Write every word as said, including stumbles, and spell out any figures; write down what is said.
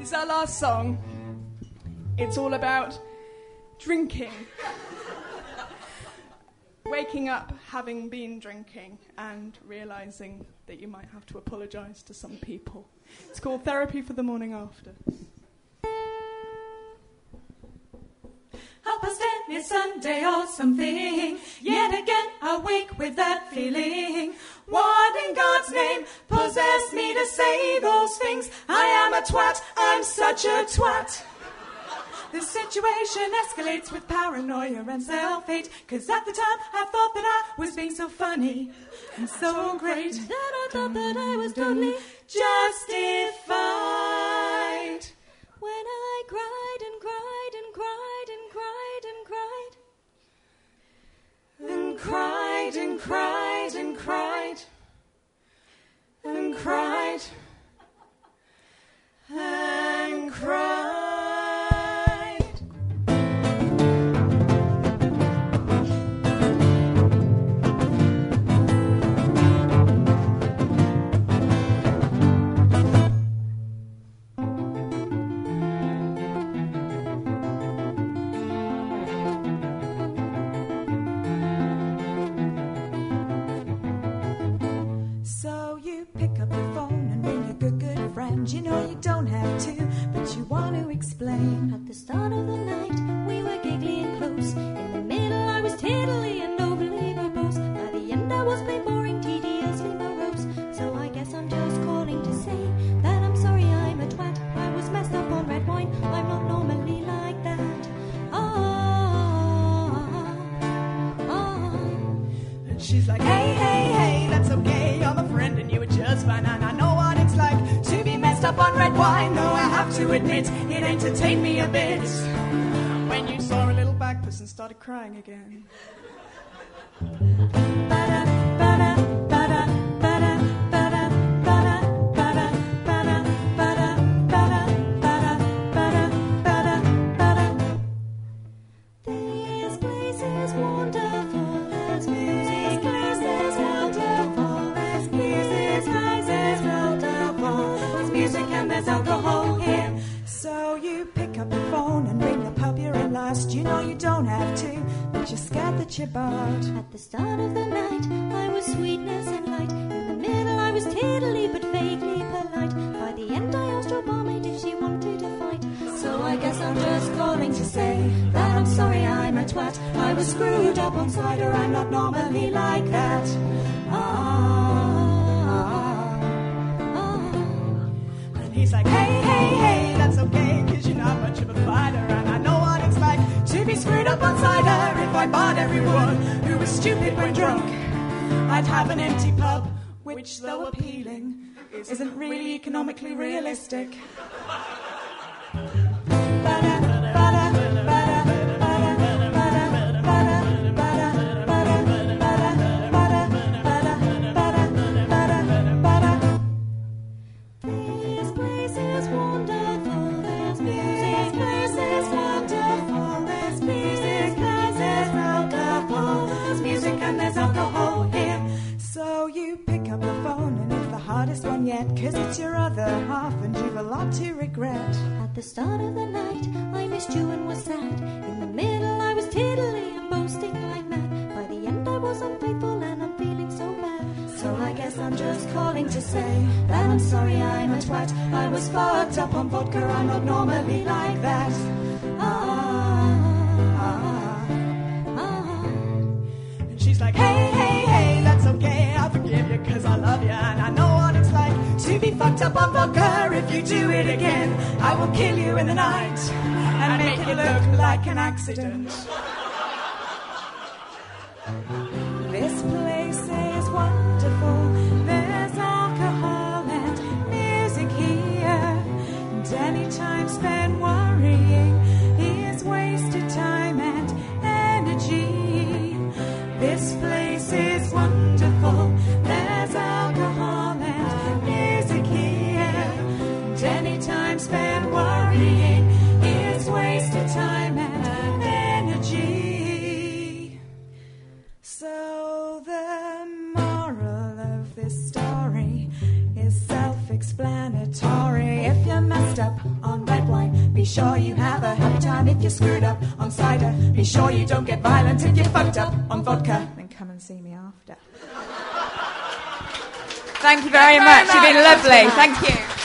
It's our last song. It's all about drinking. Waking up having been drinking and realising that you might have to apologise to some people. It's called Therapy for the Morning After. Half past ten is Sunday or something. Yet again I wake with that feeling. What in God's name possessed me to say those things? I am a twat, I'm such a twat. The situation escalates with paranoia and self-hate. Cause at the time I thought that I was being so funny and so great that I thought that I was totally justified. When I cried and cried and cried and cried and cried and cried and cried and cried and cried and cried. You know you don't have to, but you want to explain. At the start of the night, we were giggly and close. In the middle, I was tiddly and overly verbose. By the end, I was plain boring, tediously morose. So I guess I'm just calling to say that I'm sorry I'm a twat. I was messed up on red wine. I'm not normally like that. Oh, oh. And she's like, hey, hey, hey, that's okay. I'm a friend and you were just fine. And I know what it's like to be messed up on red wine. Though I have to admit, it entertained me a bit when you saw a little back puss and started crying again. Ba-da, ba-da, ba-da, ba-da, ba-da, ba-da, ba-da, ba-da, ba-da, ba-da, ba-da, ba-da, ba-da, ba-da. This place is wonderful, as music plays is wonderful, as music plays is wonderful, as music and there's alcohol here. So you pick up the phone and ring the pub you're in last. You know you don't have to, but you're scared that you're barred. At the start of the night, I was sweetness and light. In the middle, I was tiddly but vaguely polite. By the end, I asked your barmaid if she wanted to fight. So I guess I'm just calling to say that I'm sorry I'm a twat. I was screwed up on cider, I'm not normally like that. Ah, ah. And he's like, hey, hey, hey, that's okay, cause you're not much of a fighter. And I know what it's like to be screwed up on cider. If I bought everyone who was stupid when drunk, I'd have an empty pub, which though appealing, isn't really economically realistic. This place is wonderful, this music place is wonderful, this music place is wonderful, there's music and there's alcohol here. So you pick up the phone and it's the hardest one yet, cause it's your other half and you've a lot to regret. At the start of the night, I missed you and was sad. In the middle, I was tiddly and boasting like mad. By the end, I was unfaithful and I'm feeling so bad. So I guess I'm just calling to say that I'm sorry I'm a twat. I was fucked up on vodka, I'm not normally like that. Ah, ah, ah. And she's like, hey, hey, hey, that's okay, I forgive you cause I love you. And I know what it's like to be fucked up on vodka. If you do it again, I will kill you in the night and make it look like an accident. This place is wonderful, there's alcohol and music here, and any time spent worrying is wasted time and energy. This place is wonderful, there's alcohol and music here, and any time spent worrying is wasted time and energy. So the moral of this story is self-explanatory. If you're messed up on sure you have a happy time if you're screwed up on cider. Be sure you don't get violent if you're fucked up on vodka. Then come and see me after. Thank you very, Thank you very much. much. You've been lovely. Thank you.